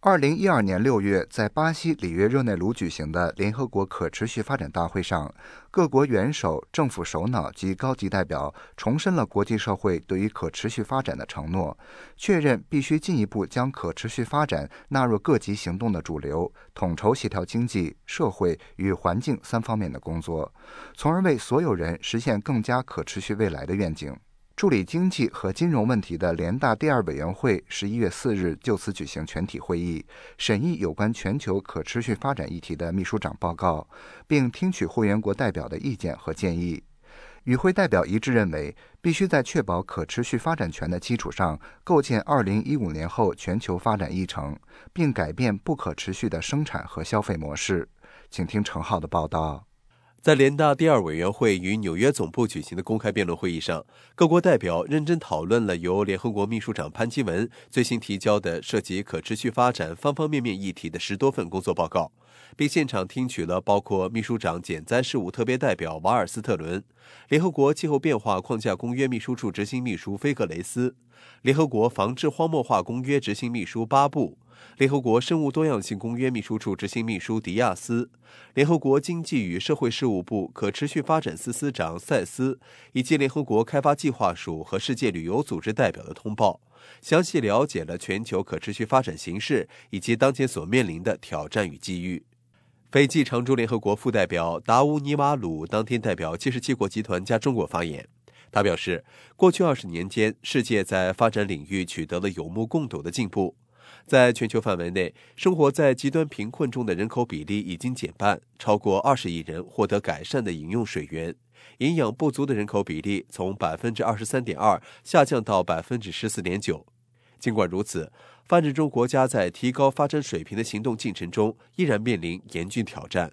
2012年6月，在巴西里约热内卢举行的联合国可持续发展大会上，各国元首、政府首脑及高级代表重申了国际社会对于可持续发展的承诺，确认必须进一步将可持续发展纳入各级行动的主流，统筹协调经济、社会与环境3方面的工作，从而为所有人实现更加可持续未来的愿景。处理经济和金融问题的联大第2委员会11月4日就此举行全体会议，审议有关全球可持续发展议题的秘书长报告，并听取会员国代表的意见和建议。与会代表一致认为，必须在确保可持续发展权的基础上，构建2015年后全球发展议程，并改变不可持续的生产和消费模式。请听程浩的报道。 在联大第2委员会于纽约总部举行的公开辩论会议上，各国代表认真讨论了由联合国秘书长潘基文最新提交的涉及可持续发展方方面面议题的10多份工作报告，并现场听取了包括秘书长减灾事务特别代表瓦尔斯特伦、联合国气候变化框架公约秘书处执行秘书菲格雷斯、联合国防治荒漠化公约执行秘书巴布、联合国生物多样性公约秘书处执行秘书迪亚斯、联合国经济与社会事务部可持续发展司司长塞斯，以及联合国开发计划署和世界旅游组织代表的通报，详细了解了全球可持续发展形势以及当前所面临的挑战与机遇。斐济常驻联合国副代表达乌尼瓦鲁当天代表77国集团加中国发言，他表示，过去20年间，世界在发展领域取得了有目共睹的进步。在全球范围内，生活在极端贫困中的人口比例已经减半，超过20亿人获得改善的饮用水源，营养不足的人口比例从 23.2% 下降到 14.9%。尽管如此，发展中国家在提高发展水平的行动进程中依然面临严峻挑战。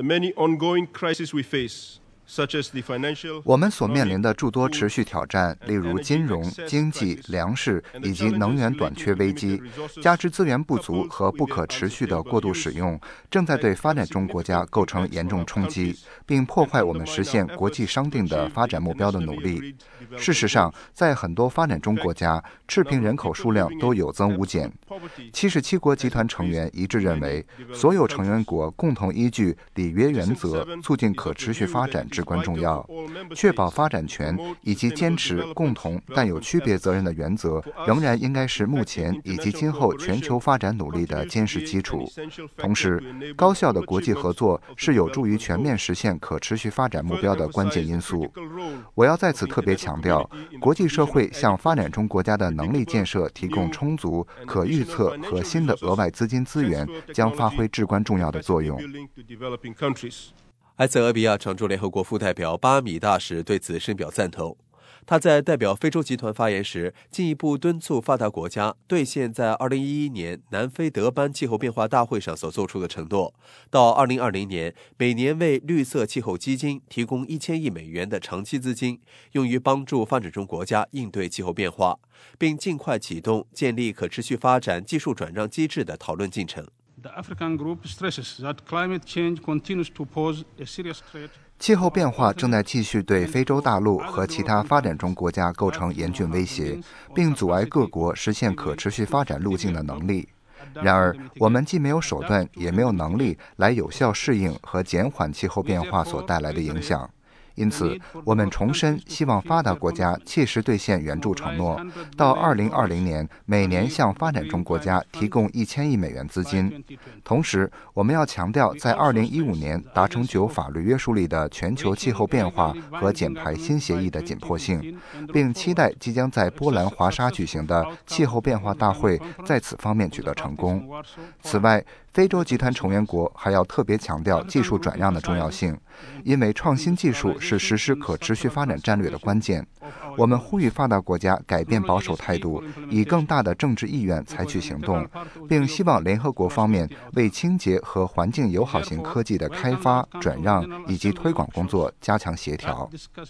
我们所面临的诸多持续挑战，例如金融、经济、粮食以及能源短缺危机，加之资源不足和不可持续的过度使用，正在对发展中国家构成严重冲击，并破坏我们实现国际商定的发展目标的努力。事实上，在很多发展中国家，赤贫人口数量都有增无减。77国集团成员一致认为，所有成员国共同依据里约原则，促进可持续发展至关重要，确保发展权以及坚持共同但有区别责任的原则，仍然应该是目前以及今后全球发展努力的坚实基础。同时，高效的国际合作是有助于全面实现可持续发展目标的关键因素。我要在此特别强调，国际社会向发展中国家的能力建设提供充足、可预测和新的额外资金资源，将发挥至关重要的作用。 埃塞俄比亚常驻联合国副代表巴米大使对此深表赞同。他在代表非洲集团发言时，进一步敦促发达国家兑现在2011年南非德班气候变化大会上所做出的承诺，到2020年每年为绿色气候基金提供1000亿美元的长期资金，用于帮助发展中国家应对气候变化，并尽快启动建立可持续发展技术转让机制的讨论进程。 气候变化正在继续对非洲大陆和其他发展中国家构成严峻威胁，并阻碍各国实现可持续发展路径的能力。然而，我们既没有手段，也没有能力来有效适应和减缓气候变化所带来的影响。因此，我们重申希望发达国家切实兑现援助承诺，到2020年每年向发展中国家提供1000亿美元资金。同时，我们要强调在2015年达成具有法律约束力的全球气候变化和减排新协议的紧迫性，并期待即将在波兰华沙举行的气候变化大会在此方面取得成功。此外，非洲集团成员国还要特别强调技术转让的重要性，因为创新技术是实施可持续发展战略的关键。我们呼吁发达国家改变保守态度，以更大的政治意愿采取行动，并希望联合国方面为清洁和环境友好型科技的开发、转让以及推广工作加强协调。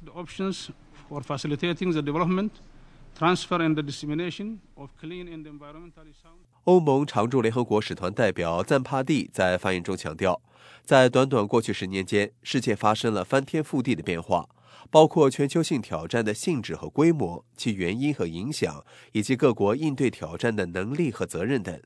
欧盟常驻联合国使团代表赞帕蒂在发言中强调，在短短过去10年间，世界发生了翻天覆地的变化，包括全球性挑战的性质和规模、其原因和影响，以及各国应对挑战的能力和责任等。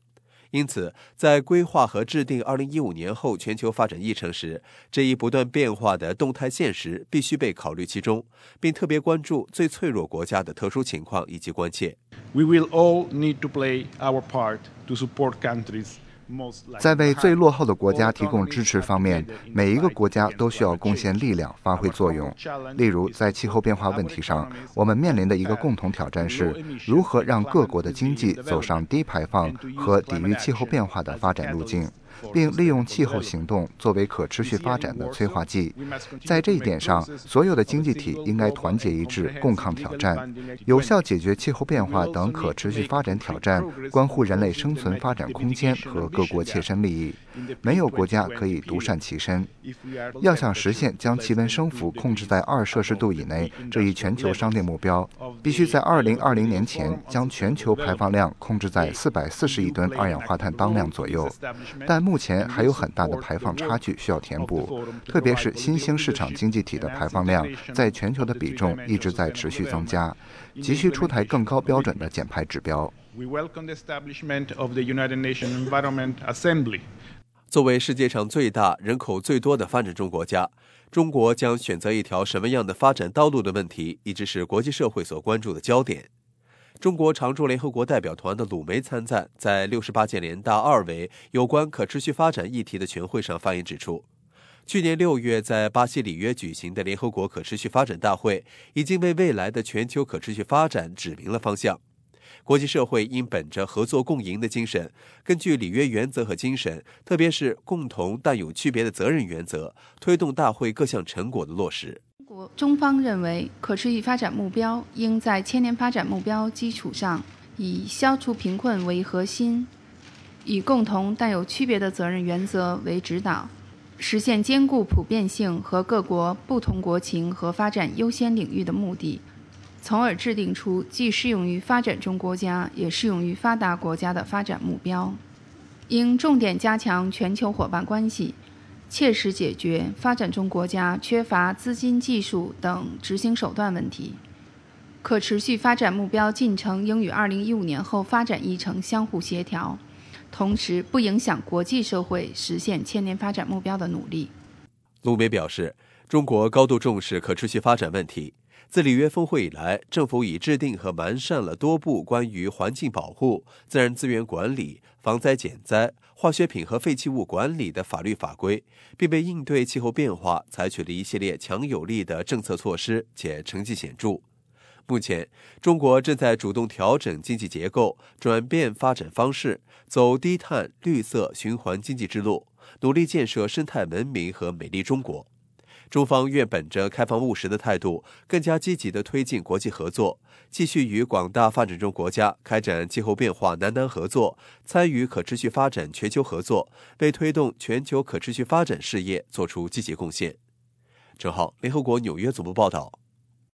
因此，在规划和制定2015年后全球发展议程时，这一不断变化的动态现实必须被考虑其中，并特别关注最脆弱国家的特殊情况以及关切。 We will all need to play our part to support countries 在为最落后的国家提供支持方面，每一个国家都需要贡献力量，发挥作用。例如，在气候变化问题上，我们面临的一个共同挑战是如何让各国的经济走上低排放和抵御气候变化的发展路径，并利用气候行动作为可持续发展的催化剂。在这一点上，所有的经济体应该团结一致，共抗挑战，有效解决气候变化等可持续发展挑战，关乎人类生存发展空间和各国切身利益。没有国家可以独善其身。要想实现将气温升幅控制在2摄氏度以内这一全球商定目标，必须在2020年前将全球排放量控制在440亿吨二氧化碳当量左右。但目前还有很大的排放差距需要填补，特别是新兴市场经济体的排放量在全球的比重一直在持续增加，急需出台更高标准的减排指标。 We welcome the establishment of the United Nations Environment Assembly. 作为世界上最大、人口最多的发展中国家，中国将选择一条什么样的发展道路的问题，一直是国际社会所关注的焦点。中国常驻联合国代表团的鲁梅参赞在68届联大2委有关可持续发展议题的全会上发言指出，去年6月在巴西里约举行的联合国可持续发展大会已经为未来的全球可持续发展指明了方向。国际社会应本着合作共赢的精神，根据里约原则和精神，特别是共同但有区别的责任原则，推动大会各项成果的落实。 中方认为，可持续发展目标应在千年发展目标基础上，以消除贫困为核心，以共同但有区别的责任原则为指导，实现兼顾普遍性和各国不同国情和发展优先领域的目的，从而制定出既适用于发展中国家也适用于发达国家的发展目标。应重点加强全球伙伴关系，切实解决发展中国家缺乏资金、技术等执行手段问题。可持续发展目标进程应与2015年后发展议程相互协调，同时不影响国际社会实现千年发展目标的努力。 鲁梅表示，中国高度重视可持续发展问题。自里约峰会以来，政府已制定和完善了多部关于环境保护、自然资源管理、防灾减灾、化学品和废弃物管理的法律法规，并为应对气候变化采取了一系列强有力的政策措施，且成绩显著。目前，中国正在主动调整经济结构，转变发展方式，走低碳、绿色、循环经济之路，努力建设生态文明和美丽中国。中方愿本着开放务实的态度，更加积极地推进国际合作，继续与广大发展中国家开展气候变化南南合作，参与可持续发展全球合作，为推动全球可持续发展事业作出积极贡献。郑浩，联合国纽约总部报道。